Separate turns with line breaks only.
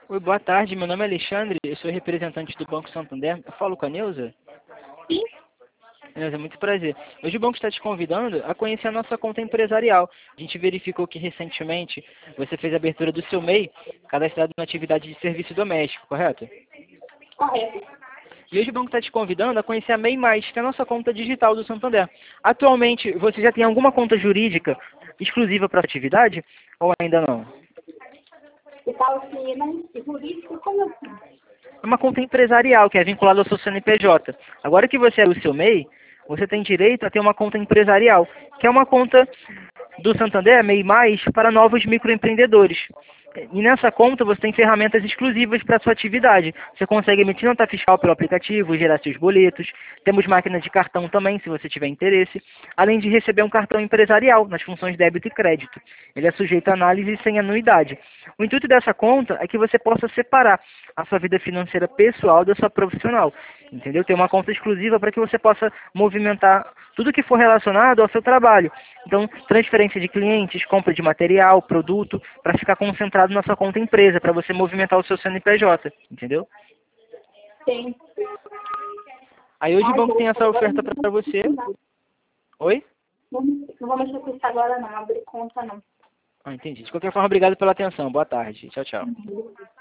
Oi, boa tarde. Meu nome é Alexandre, eu sou representante do Banco Santander. Eu falo com a Neuza?
Sim,
Neuza, muito prazer. Hoje o banco está te convidando a conhecer a nossa conta empresarial. A gente verificou que recentemente você fez a abertura do seu MEI, cadastrado na atividade de serviço doméstico, correto?
correto.
E hoje o banco está te convidando a conhecer a MEI+, que é a nossa conta digital do Santander. Atualmente, você já tem alguma conta jurídica exclusiva para a atividade ou ainda não?
Você fala que não jurídico, como assim?
É uma conta empresarial, que é vinculada ao seu CNPJ. Agora que você é o seu MEI, você tem direito a ter uma conta empresarial, que é uma conta do Santander, MEI+, para novos microempreendedores. E nessa conta você tem ferramentas exclusivas para a sua atividade. Você consegue emitir nota fiscal pelo aplicativo, gerar seus boletos. Temos máquina de cartão também, se você tiver interesse. Além de receber um cartão empresarial nas funções débito e crédito. Ele é sujeito a análise sem anuidade. O intuito dessa conta é que você possa separar a sua vida financeira pessoal da sua profissional. Entendeu? Ter uma conta exclusiva para que você possa movimentar tudo que for relacionado ao seu trabalho. Então, transferência de clientes, compra de material, produto, para ficar concentrado na sua conta empresa, para você movimentar o seu CNPJ, entendeu?
Tem.
Aí hoje o
Ai,
banco tem essa
agora
oferta para você. Oi?
não vou mexer com isso agora, não. Abrir conta, não.
Ah, entendi. De qualquer forma, obrigado pela atenção. Boa tarde. Tchau, tchau.